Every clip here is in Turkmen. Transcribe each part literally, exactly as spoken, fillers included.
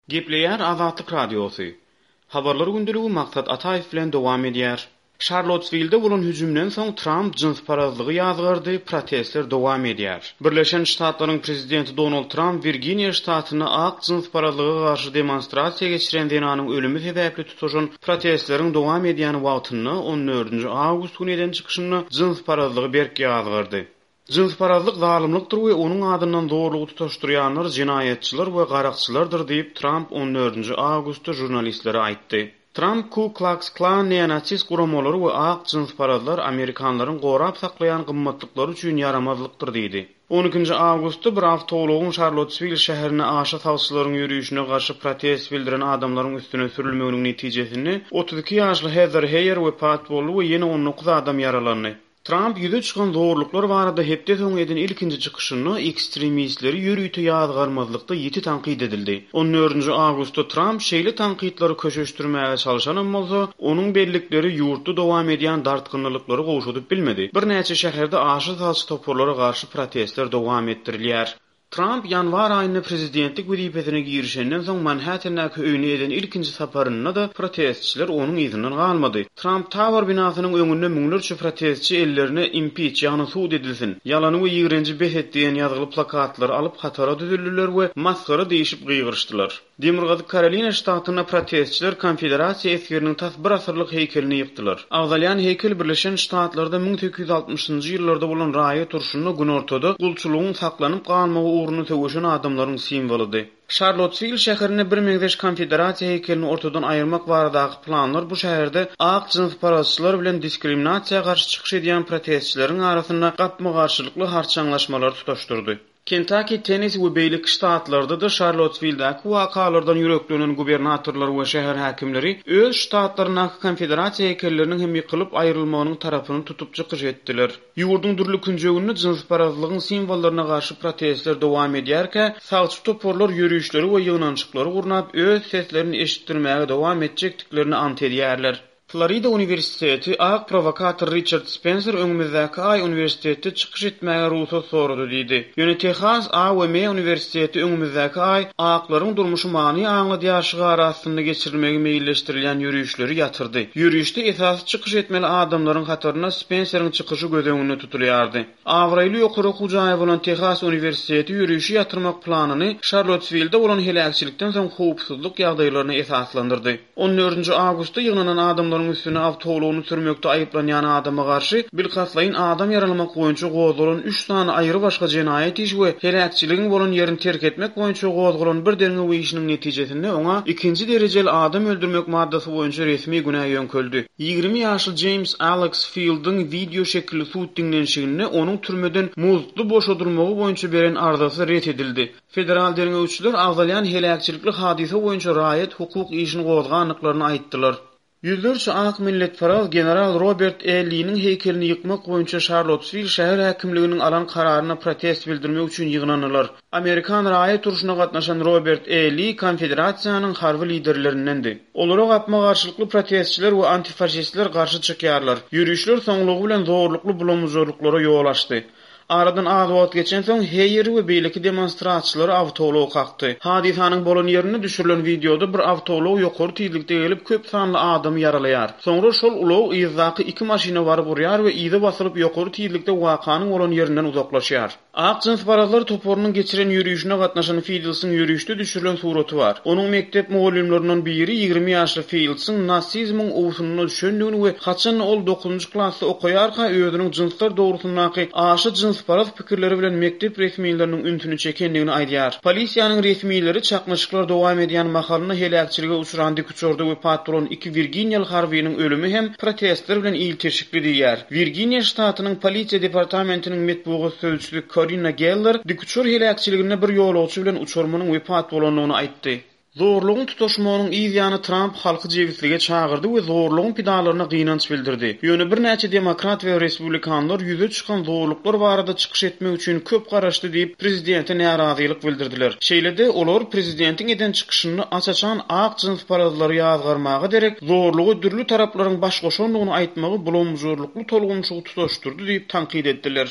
Gepleýär Azatlyk Radiosu. Habarlar gündüligi Maksat Ataýew bilen dowam edýär. Charlottesville'de bolan hüjümden soň Trump jinsparazlygy ýazgyrdy, protestler dowam edýär. Birleşen Ştatlaryň prezidenti Donald Trump Virginia ştatyna ak jinsparazlygy garşy demonstrasiýa geçiren denanyň ölümi sebäpli tutuşan protestleriň dowam edýäni wagtyny on dördünji awgust güneden çykyşyny jinsparazlygy berk ýazgyrdy. Jinsparazlyk zalymlykdyr we onuň adyndan zorlugy tutaşdyrýanlar jinayetçiler we garakçylardyr diýip Trump on dördünji awgustda jurnalistlere aýtdy. Trump Ku Klux Klan neonatist guramalary we ak jinsparazlar Amerikanlaryň gorap saklaýan gymmatlyklary üçin yaramazlykdyr diýdi. on ikinji awgustda bir awtobusy Charlottesville şäherine aşa tawçylaryň ýürüýüşine garşy protest bildiren adamlaryň üstüne sürülmeginiň netijesini otuz iki ýaşly Heather Heyer we Pat Bowles we ýene on dokuz adam yaralandy. Trump ýüze çykan zorluklar barada hepde soň edin ilkinji çykyşyny ekstremistleri ýürüýte ýazgarmazlykda ýeti tanqid edildi. on dördünji awgustda Trump şeýle tanqidlary köşeşdirmäge çalışan bolsa, onuň bellikleri ýurtda dowam edýän dartgynlyklary gowşudyp bilmedi. Bir näçe şäherde aşy taşy toporlara garşy protestler dowam etdirilýär. Trump ýanwar aýynda prezidentlik wezipesine girişenden soň Manhattan'daky öýüne eden ilkinji saparyna da protestçiler onuň izinden galmady. Trump Tower binasynyň öňünde müňlerçe protestçi ellerine impeach ýagny suud edilsin, ýalany we ýigrenji bes etdiýen ýazgyly plakatlar alyp hatara düzüldüler we maskara diýişip gıýgyrşdylar. Demirgazy Carolina ştatyna protestçiler konfederasiýa esgeriniň tas bir asyrlyk heykelini ýykdylar. Awzalyan heykel Birleşen Ştatlarda bin sekiz ýüz altmışynjy ýyllarda bolan raýa turşuny gün ortada gulçulugyň saklanyp galmagy uğruna töweşen adamlaryň simboludy. Charlottesville şäherine bir meňzeş konfederasiýa heykelini ortadan aýyrmak baradaky planlar bu şäherde ak jinsparazçylar bilen diskriminasiýa garşy çykyş edýän protestçileriň arasynda gatma garşylykly harçanlaşmalar tutaşdyrdy. Kentucky, Tennessee we beýlik ştatlarda da Charlottesville'däki wakalardan ýüreklenen gubernatorlar we şäher häkimleri öz ştatlaryna konfederasiýa heykelleriniň hem ýykylyp aýrylmagynyň tarapyny tutup çykyş etdiler. Ýurdun dürli künjeginde jinsparazlygyň simwollaryna garşy protestler dowam edýärkä, sagçy toporlar ýürüýüşleri we ýygnançyklary gurnap öz seslerini eşitdirmäge dowam etjekdiklerini ant edýärler. Florida Universiteti ak provokator Richard Spencer öňümüzdäki ay universitetde çykyş etmäge ruhsat sorady diýdi. Ýöne Texas A W M Universiteti öňümüzdäki ay aklaryň durmuşy many aňladýaşygy arasynda geçirilmegi meýilleşdirilen ýürüýüşleri ýatyrdy. Ýürüýüşde esasy çykyş etmeli adamlaryň hatarına Spencer'iň çykyşy göz öňünde tutulýardy. Awraýly ýokary hujaý bolan Texas Universiteti ýürüýüşi ýatyrmak planyny Charlottesville'de bolan helakçylikden soň howpsuzlyk ýagdaýlaryna esaslandyrdy. on dördünji awgustda ýygnanan adamlar üstüne awtobusy sürmekde aýyplanýan adama garşy bilhaslaýyn adam yaralamak boýunça gozgulan üç sany aýry başga jinayet işi we helakçylygyň bolan ýerini terk etmek boýunça gozgulan bir derňe işiniň netijesinde oňa ikinji derejeli adam öldürmek maddasy boýunça resmi günah ýönköldi. ýygrimi ýaşly James Alex Field'yň video şekilli suud dinlenşigini onuň türmeden muzlu boşadylmagy boýunça beren arzasy ret edildi. Federal derňeçiler awzalyan helakçylikli hadise boýunça raýat hukuk işini gozganlyklaryny aýtdylar. Yüzlerce ak milletparaz General Robert E. Lee'nin heykelini yıkmak boyunca Charlottesville şäher häkimliginiň alan kararyna protest bildirmek üçin ýygnanylar. Amerikan raýat turşuna gatnaşan Robert E. Lee konfederasiýanyň harby liderlerinendi. Olara gapma garşylykly protestçiler we antifaşistler garşy çykýarlar. Ýürüýüşler soňlugy bilen zorlukly bulamyjlyklara ýol açdy. Aradan az wagt geçen soň Heyer we beýleki demonstrasiýaçylar awtobusy kakdy. Hadisanyň bolan ýerine düşürilen videoda bir awtobus ýokary tezlikde gelip köp sanly adamy yaralaýar. Soňra şol ulaw ýyzdaky iki maşina baryp urýar we ýyzy basylyp ýokary tezlikde wakanyň bolan ýerinden uzaklaşýar. Ak jinsparazlar toporunyň geçiren ýürüýüşine gatnaşan Fields'yň ýürüýüşde düşürilen suraty bar. Onuň mektep mugallimlerinden biri ýygrimi ýaşly Fields'yň nasizmiň owsunyna düşendigini we haçan ol dokuzunjy klassda okaýarka özüniň jinslar dogrusundaky aşy jinsparaz pikirleri bilen mektep resmiýetleriniň üntüni çekendigini aýdýar. Polisiýanyň resmiýetleri çakmaşyklar dowam edýän mahalyny helakçylyga uçuran dikçordy we patron iki Virginiýaly harbynyň ölümi hem protestler bilen ilteşikli diýär. Virginia ştatynyň polisiýa departamentiniň metbugy sözçüsü Corina Geller dikçor helakçylygyna bir ýolagçy bilen uçurmanyň wepat bolanyny aýtdy. Zorluğun tutuşmagynyň ýany Trump halky jewislige çağırdy we zorluğun pidalaryna gynanç bildirdi. Ýöne bir näçe demokrat we respublikanlar ýüze çykan zorluklar barada çykyş etmek üçin köp garaşdy diýip prezidente narazylyk bildirdiler. Şeýlede olar prezidentiň eden çykyşyny açaçan ak jinsparazlary ýazgarmagy derek zorlugy dürli taraplaryň baş goşanlygyny aýtmagy bulamyjlykly tolgunçygy tutuşdurdy diýip tanqid etdiler.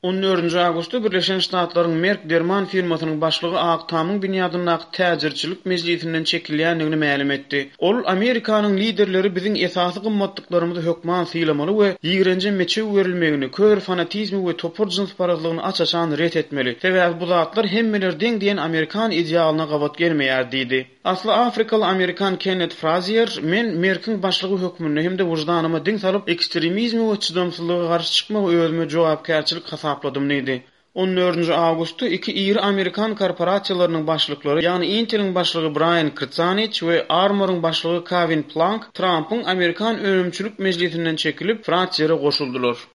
on dördünji awgustda Birleşen Ştatlaryň Merck derman firmasynyň başlygy Aktamyň binýadyndaky täzirçilik mejlisinden çekilýändigini ma'lum etdi. Ol Amerikanyň liderleri biziň esasy gymmatdyklarymyzy hökman syýlamaly we ýigrenje meçe werilmegini, kör fanatizmi we topur jynsparazlygyny açaçan ret etmeli. Sebäbi bu zatlar hemmelerden diýen Amerikan idealyna gawat gelmeýär diýdi. Asly Afrikaly Amerikan Kenneth Frazier, men Merck'iň başlygy hökmüne hem de wujdanyma diň salyp ekstremizmi we çydamsızlyga garşy çykmak özüme jogapkärçilik hasapladym diýdi. on dördünji awgustda iki iri Amerikan korporasiýalarynyň başlyklary, ýani Intel'in başlygy Brian Krzanich we Armor'un başlygy Kevin Plank, Trump'ın Amerikan Ölümçülük Meclisinden çekilip Fransiyere goşuldylar.